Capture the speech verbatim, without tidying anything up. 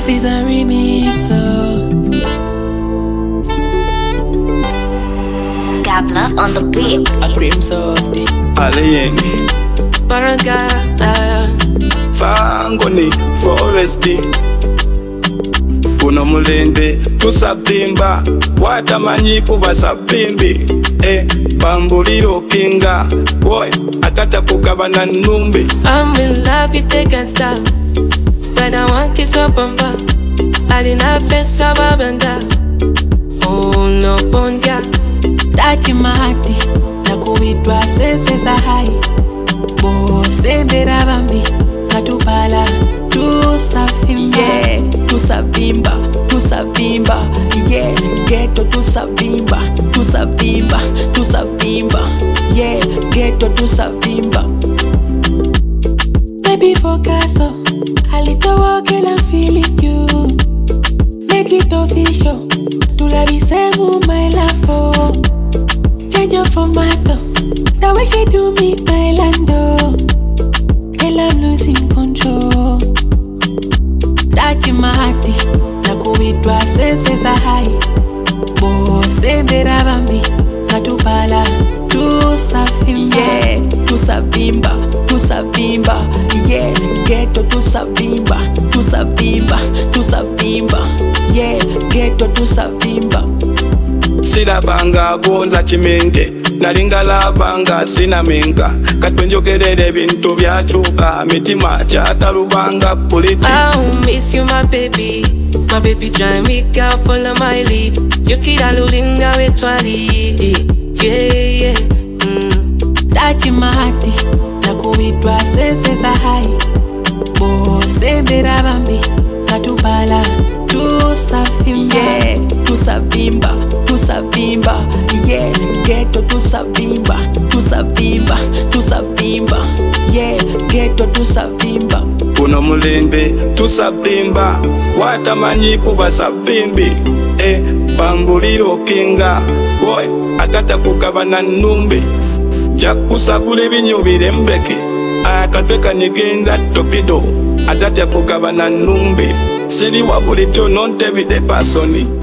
This is a remix, oh. Gabla on the beat. A cream softy. Alieni Barangaya Fangoni Foresti Kuno mulende tusabimba watamanyi kuba sabimbi eh bambuliro kinga boy atata kugabana numbi. I'm in love, you take and stop. When I want kiss up and back, I didn't have face of a benda. Oh no bonja Tachi mahati na kuitwa sese za hai. Bo sembera bambi natupala tusafimba, yeah, tusavimba, tusavimba, yeah, ghetto tusavimba, tusavimba, tusavimba, yeah, ghetto tusavimba. Baby focus, oh, a little walk and I'm feeling you. Make it official, to la visemu my love, oh. Change your formato, the way she do me, my lando. Girl, I'm losing control. Tachi mahati na kuitwa sese za hai. Bo sembera bambi natupala tusafimba, yeah, tusavimba, tusavimba, yeah, ghetto tusavimba, tusavimba, tusavimba, yeah, ghetto tusavimba. Silabanga bonza chimenge nalingalabanga sina menga katwenjogerere bintu byachuka mitima chatarubanga politi. I miss you my baby, my baby drive me girl follow my lead. Yukira lulinga wetwali, yeah yeah. Mm. Tachi mahati na kuitwa sese za hai. Bo sembera bambi natupala tusafimba, yeah, tusavimba, tusavimba, yeah, ghetto tusavimba, tusavimba, tusavimba, yeah, ghetto tusavimba. Kuno mulembe tusabimba watamanyi kuba sabimbi eh bambuliro kinga boy atata kugabana numbi jakusabule binyo birembeke akatweka nigenda topido atata kugabana numbi siri wabulito non David de Pasoni.